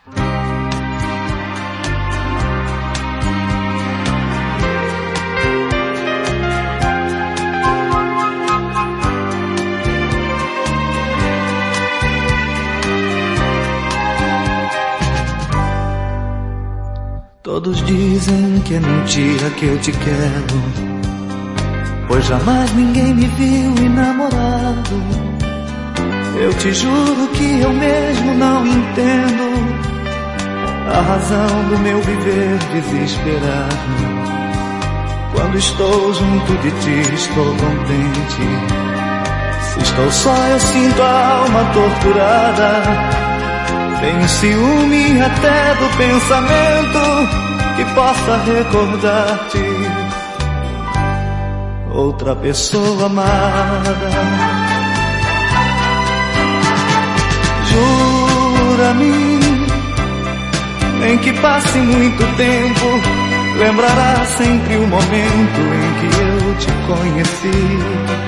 Todos dizem que é mentira que eu te quero, pois jamais ninguém me viu enamorado. Eu te juro que eu mesmo não entendo a razão do meu viver desesperado. Quando estou junto de ti estou contente, se estou só eu sinto a alma torturada. Tenho ciúme até do pensamento que possa recordar-te, outra pessoa amada. Jura-me, nem que passe muito tempo, lembrará sempre o momento em que eu te conheci.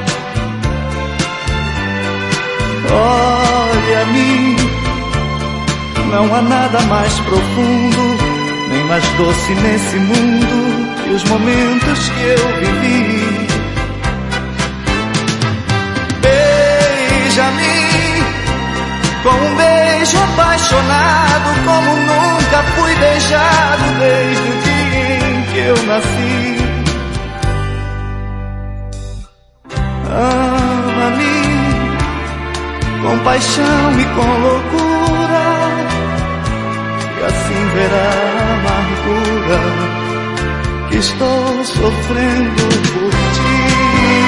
Olha-me, não há nada mais profundo nem mais doce nesse mundo que os momentos que eu vivi. Beija-me com um beijo apaixonado, como nunca fui beijado desde o dia em que eu nasci. Ama-me com paixão e com loucura, e assim verá a amargura que estou sofrendo por ti.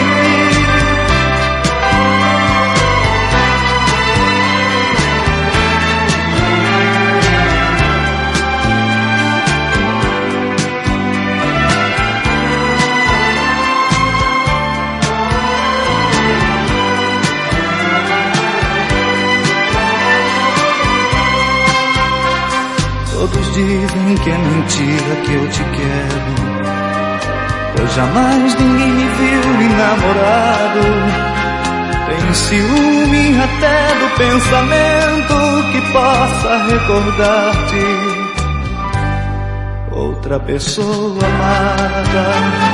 Todos dizem que é mentira que eu te quero, pois jamais ninguém me viu enamorado. Tenho ciúme até do pensamento que possa recordar-te, outra pessoa amada.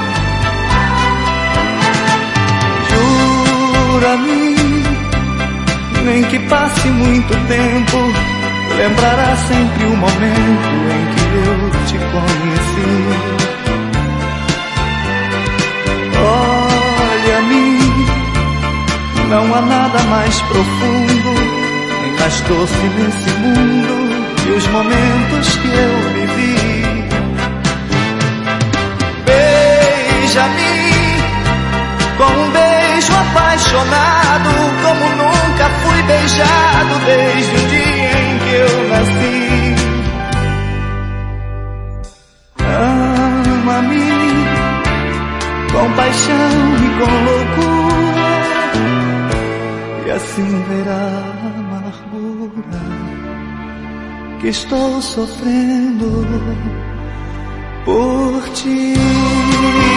Jura-me, nem que passe muito tempo, lembrará sempre o momento em que eu te conheci. Olha-me, não há nada mais profundo nem mais doce nesse mundo que os momentos que eu vivi. Beija-me com um beijo apaixonado, como nunca fui beijado desde o dia em que eu nasci. Ama-me com paixão e com loucura, e assim verá a amargura que estou sofrendo por ti.